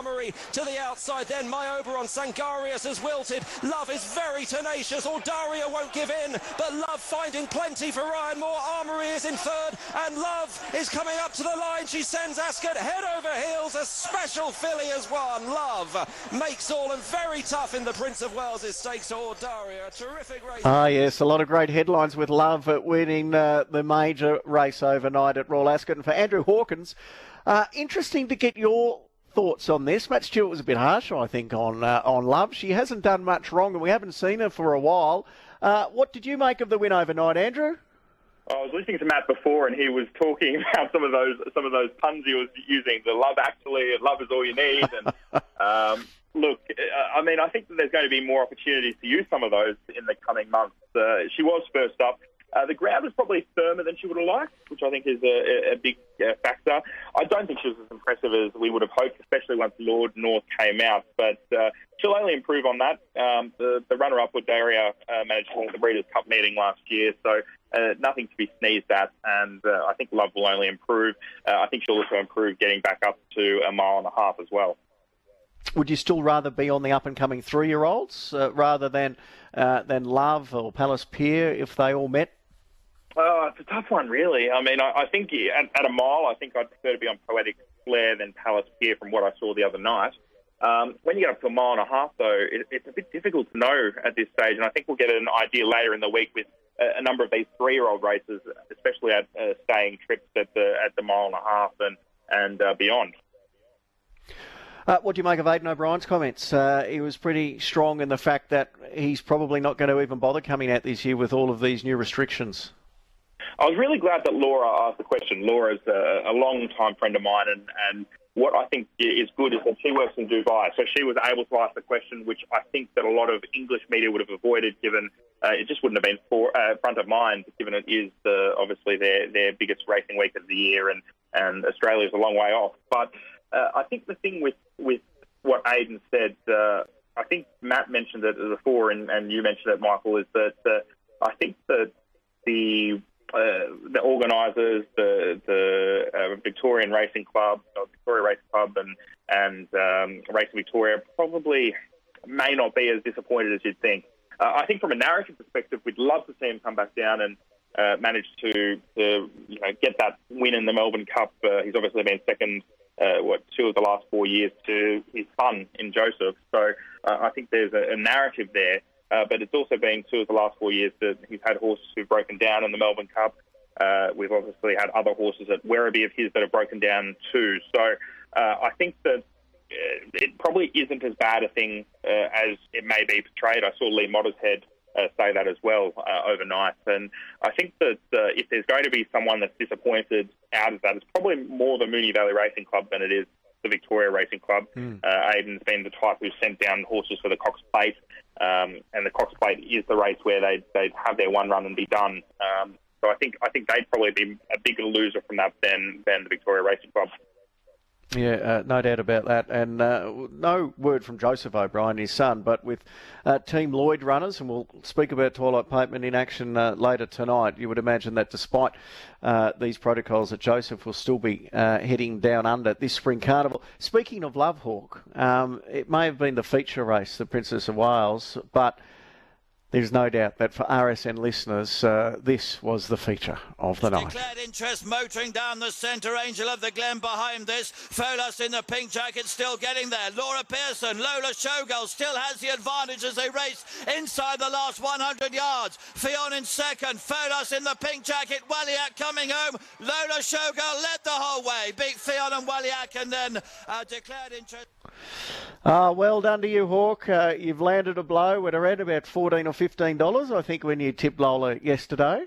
Armory to the outside. Then My Oberon, Sangarius has wilted. Love is very tenacious. Daria won't give in, but Love finding plenty for Ryan Moore. Armory is in third, and Love is coming up to the line. She sends Ascot head over heels. A special filly has won. Love makes all and very tough in the Prince of Wales' stakes. Daria, a terrific race. Ah, yes, a lot of great headlines with Love winning the major race overnight at Royal Ascot. And for Andrew Hawkins, interesting to get your thoughts on this. Matt Stewart was a bit harsh, I think, on Love. She hasn't done much wrong, and we haven't seen her for a while. What did you make of the win overnight, Andrew? I was listening to Matt before, and he was talking about some of those puns he was using. The Love Actually, and Love Is All You Need. And look, I mean, I think that there's going to be more opportunities to use some of those in the coming months. She was first up. The ground was probably firmer than she would have liked, which I think is a big factor. I don't think she was as impressive as we would have hoped, especially once Lord North came out. But she'll only improve on that. The runner-up with Daria managed to win the Breeders' Cup meeting last year, so nothing to be sneezed at. And I think Love will only improve. I think she'll also improve getting back up to a mile and a half as well. Would you still rather be on the up-and-coming 3-year-olds rather than Love or Palace Pier if they all met? It's a tough one, really. I mean, I think at a mile, I think I'd prefer to be on Poetic Flare than Palace Pier from what I saw the other night. When you get up to a mile and a half, though, it's a bit difficult to know at this stage, and I think we'll get an idea later in the week with a number of these 3-year-old races, especially at staying trips at the mile and a half and beyond. What do you make of Aidan O'Brien's comments? He was pretty strong in the fact that he's probably not going to even bother coming out this year with all of these new restrictions. I was really glad that Laura asked the question. Laura's a long-time friend of mine, and what I think is good is that she works in Dubai, so she was able to ask the question, which I think that a lot of English media would have avoided, given it just wouldn't have been front of mind, given it is obviously their biggest racing week of the year, and Australia's a long way off. But I think the thing with what Aidan said, I think Matt mentioned it before, and you mentioned it, Michael, is that I think that the organisers, the Victorian Racing Club, Victoria Racing Club, and Racing Victoria probably may not be as disappointed as you'd think. I think from a narrative perspective, we'd love to see him come back down and manage to get that win in the Melbourne Cup. He's obviously been second, 2 of the last 4 years to his son in Joseph. So I think there's a narrative there. But it's also been 2 of the last 4 years that he's had horses who've broken down in the Melbourne Cup. We've obviously had other horses at Werribee of his that have broken down too. So I think that it probably isn't as bad a thing as it may be portrayed. I saw Lee Mottershead say that as well overnight. And I think that if there's going to be someone that's disappointed out of that, it's probably more the Moonee Valley Racing Club than it is the Victoria Racing Club. Aidan's been the type who sent down horses for the Cox Plate. And the Cox Plate is the race where they'd have their one run and be done. So I think they'd probably be a bigger loser from that than the Victoria Racing Club. Yeah, no doubt about that. And no word from Joseph O'Brien, his son, but with Team Lloyd runners, and we'll speak about Twilight Pateman in action later tonight, you would imagine that despite these protocols that Joseph will still be heading down under this spring carnival. Speaking of Love Hawk, it may have been the feature race, the Princess of Wales, but there's no doubt that for RSN listeners, this was the feature of the night. Declared interest motoring down the centre. Angel of the Glen behind this. Folas in the pink jacket still getting there. Laura Pearson, Lola Showgirl still has the advantage as they race inside the last 100 yards. Fionn in second. Folas in the pink jacket. Walliak coming home. Lola Showgirl led the whole way. Beat Fionn and Walliak, and then declared interest. Well done to you, Hawk. You've landed a blow at around about $14 or $15, I think, when you tipped Lola yesterday.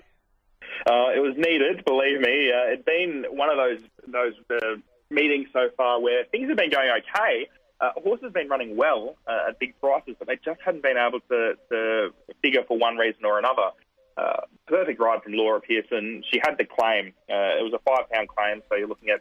It was needed, believe me. It's been one of those meetings so far where things have been going okay. Horses have been running well at big prices, but they just hadn't been able to figure for one reason or another. Perfect ride from Laura Pearson. She had the claim. It was a 5-pound claim, so you're looking at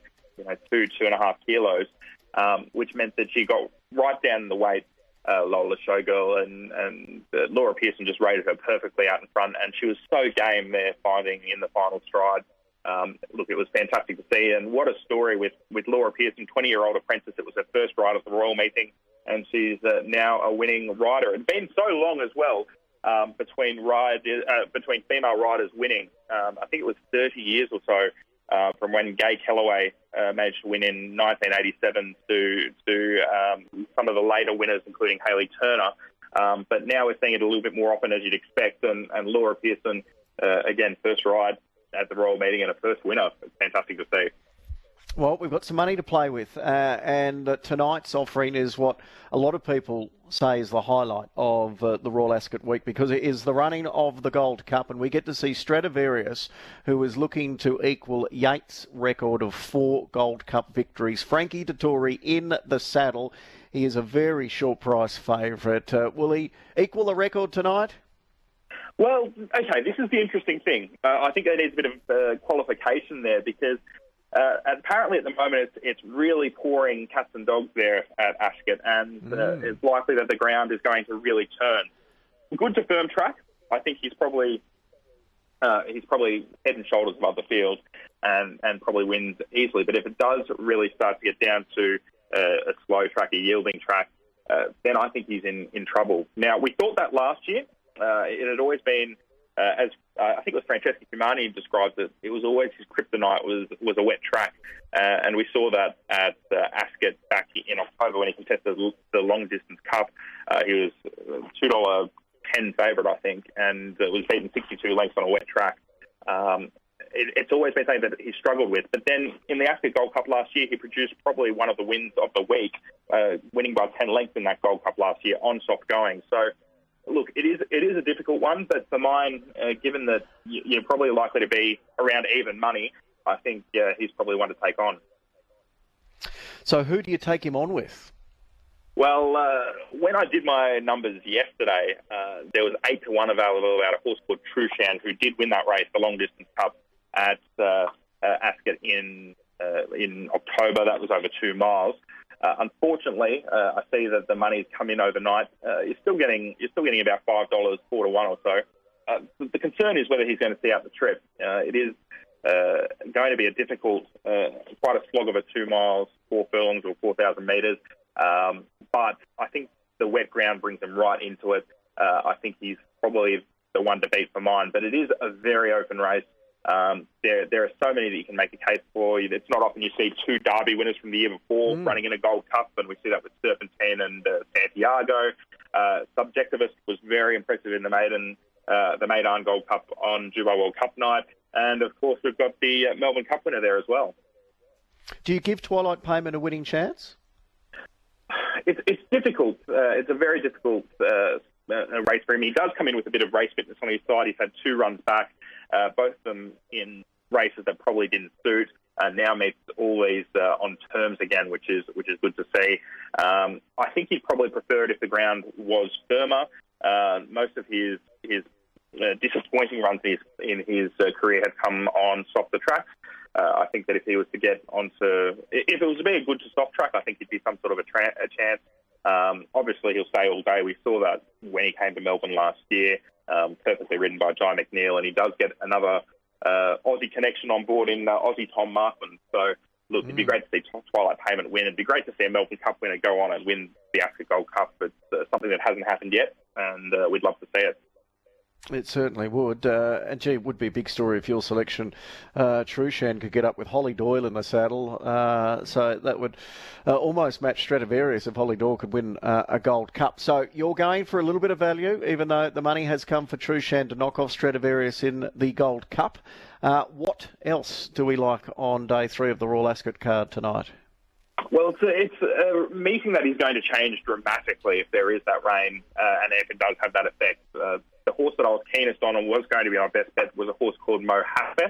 2.5 kilos. Which meant that she got right down the weight, Lola Showgirl, and Laura Pearson just rated her perfectly out in front, and she was so game there, finding in the final stride. Look, it was fantastic to see, and what a story with Laura Pearson, 20-year-old apprentice. It was her first ride at the Royal Meeting, and she's now a winning rider. It's been so long as well between female riders winning. I think it was 30 years or so from when Gay Kellaway managed to win in 1987 to some of the later winners, including Hayley Turner. But now we're seeing it a little bit more often, as you'd expect, and Laura Pearson, again, first ride at the Royal Meeting and a first winner. It's fantastic to see. Well, we've got some money to play with, and tonight's offering is what a lot of people say is the highlight of the Royal Ascot Week, because it is the running of the Gold Cup, and we get to see Stradivarius, who is looking to equal Yates' record of 4 Gold Cup victories. Frankie Dettori in the saddle. He is a very short price favourite. Will he equal the record tonight? Well, okay, this is the interesting thing. I think there needs a bit of qualification there, because apparently at the moment it's really pouring cats and dogs there at Ascot, and it's likely that the ground is going to really turn. Good to firm track. I think he's probably head and shoulders above the field and probably wins easily. But if it does really start to get down to a slow track, a yielding track, then I think he's in trouble. Now, we thought that last year. It had always been, as I think it was Francesco Cumani described it, it was always his kryptonite was a wet track. And we saw that at Ascot back in October when he contested the long distance cup. He was $2.10 favourite, I think, and was beaten 62 lengths on a wet track. It's always been something that he struggled with. But then in the Ascot Gold Cup last year, he produced probably one of the wins of the week, winning by 10 lengths in that Gold Cup last year on soft going. So, look, it is a difficult one, but for mine, given that you're probably likely to be around even money, I think he's probably one to take on. So who do you take him on with? Well, when I did my numbers yesterday, there was 8-1 available about a horse called Trushan, who did win that race, the long distance cup at Ascot in October. That was over 2 miles. Unfortunately, I see that the money's come in overnight. You're still getting about $5, 4-1 or so. The concern is whether he's going to see out the trip. It is going to be a difficult, quite a slog of a 2 miles, 4 furlongs or 4,000 metres. But I think the wet ground brings him right into it. I think he's probably the one to beat for mine. But it is a very open race. There are so many that you can make a case for. It's not often you see 2 Derby winners from the year before running in a Gold Cup, and we see that with Serpentine and Santiago. Subjectivist was very impressive in the Meydan Gold Cup on Dubai World Cup night, and of course we've got the Melbourne Cup winner there as well. Do you give Twilight Payment a winning chance? It's difficult. It's a very difficult race for him. He does come in with a bit of race fitness on his side. He's had 2 runs back, both of them in races that probably didn't suit. Now meets all these on terms again, which is good to see. I think he'd probably prefer it if the ground was firmer. Most of his disappointing runs in his career have come on softer tracks. I think that if he was to get onto, if it was to be a good to soft track, I think he'd be some sort of a chance. Obviously, he'll stay all day. We saw that when he came to Melbourne last year, perfectly ridden by Jai McNeil, and he does get another Aussie connection on board in Aussie Tom Markman. So, look, it'd be great to see Twilight Payment win. It'd be great to see a Melbourne Cup winner go on and win the Ascot Gold Cup. It's something that hasn't happened yet, and we'd love to see it. It certainly would. And gee, it would be a big story if your selection, Trushan, could get up with Holly Doyle in the saddle. So that would almost match Stradivarius if Holly Doyle could win a Gold Cup. So you're going for a little bit of value, even though the money has come for Trushan to knock off Stradivarius in the Gold Cup. What else do we like on day 3 of the Royal Ascot card tonight? Well, it's a meeting that is going to change dramatically if there is that rain, and if it does have that effect. The horse that I was keenest on and was going to be our best bet was a horse called Mohafet.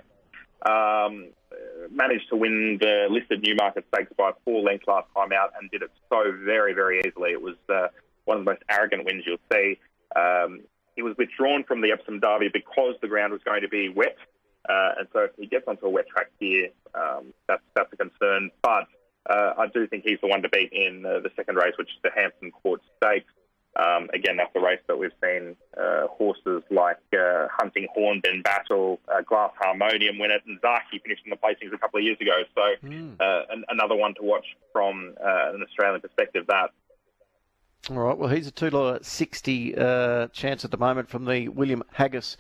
Managed to win the listed Newmarket Stakes by 4 lengths last time out and did it so very, very easily. It was one of the most arrogant wins you'll see. He was withdrawn from the Epsom Derby because the ground was going to be wet. And so if he gets onto a wet track here, that's a concern. But I do think he's the one to beat in the second race, which is the Hampton Court Stakes. Again, that's a race that we've seen horses like Hunting Hornbin Battle, Glass Harmonium win it, and Zaki finished in the placings a couple of years ago. So another one to watch from an Australian perspective, that. All right, well, he's a $2.60 chance at the moment from the William Haggis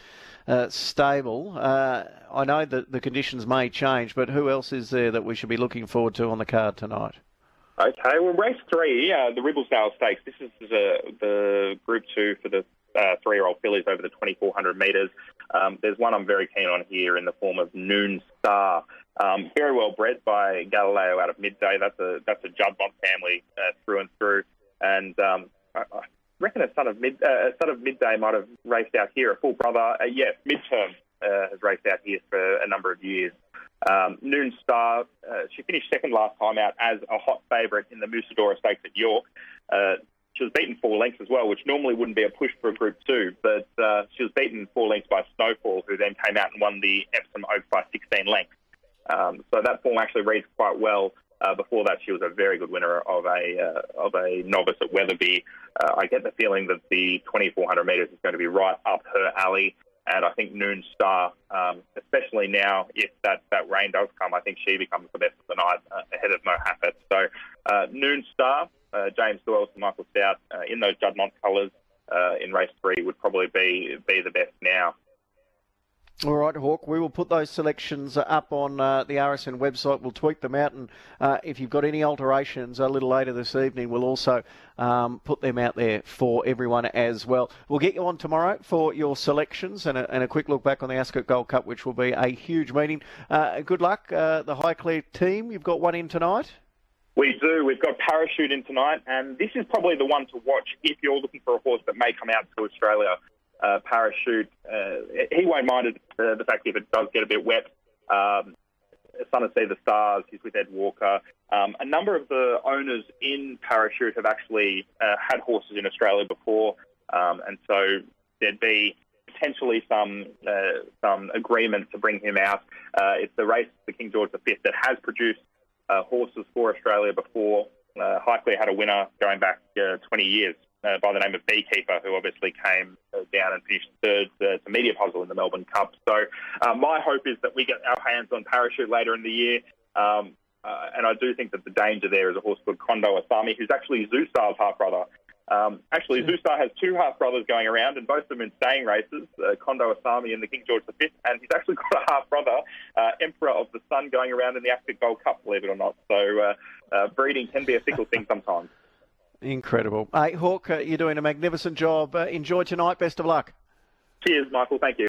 stable. I know that the conditions may change, but who else is there that we should be looking forward to on the card tonight? Okay, well, race 3, the Ribblesdale Stakes. This is the Group 2 for the 3-year-old fillies over the 2,400 metres. There's one I'm very keen on here in the form of Noon Star. Very well bred by Galileo out of Midday. That's a Juddmonte family through and through. And I reckon a son of Midday might have raced out here. A full brother, yes, Midterm has raced out here for a number of years. Noon Star, she finished second last time out as a hot favourite in the Musadora Stakes at York. She was beaten 4 lengths as well, which normally wouldn't be a push for a Group 2, but she was beaten 4 lengths by Snowfall, who then came out and won the Epsom Oaks by 16 lengths. So that form actually reads quite well. Before that, she was a very good winner of a novice at Weatherby. I get the feeling that the 2,400 metres is going to be right up her alley. And I think Noon Star, especially now, if that rain does come, I think she becomes the best of the night ahead of Mo Haffett. So Noon Star, James Doyle and Michael Stout in those Juddmonte colours in race 3 would probably be the best now. All right, Hawk, we will put those selections up on the RSN website. We'll tweak them out, and if you've got any alterations a little later this evening, we'll also put them out there for everyone as well. We'll get you on tomorrow for your selections and a quick look back on the Ascot Gold Cup, which will be a huge meeting. Good luck, the Highclere team. You've got one in tonight? We do. We've got Parachute in tonight, and this is probably the one to watch if you're looking for a horse that may come out to Australia. Parachute, he won't mind the fact if it does get a bit wet. Son of See the Stars, he's with Ed Walker. A number of the owners in Parachute have actually had horses in Australia before, and so there'd be potentially some agreement to bring him out. It's the race, the King George V, that has produced horses for Australia before. Highclere had a winner going back 20 years. By the name of Beekeeper, who obviously came down and finished third to Media Puzzle in the Melbourne Cup. So my hope is that we get our hands on Parachute later in the year. And I do think that the danger there is a horse called Kondo Asami, who's actually Zoustar's half-brother. Zoustar has 2 half-brothers going around, and both of them in staying races, Kondo Asami and the King George V. And he's actually got a half-brother, Emperor of the Sun, going around in the Ascot Gold Cup, believe it or not. So breeding can be a fickle thing sometimes. Incredible. Hey, Hawk, you're doing a magnificent job. Enjoy tonight. Best of luck. Cheers, Michael. Thank you.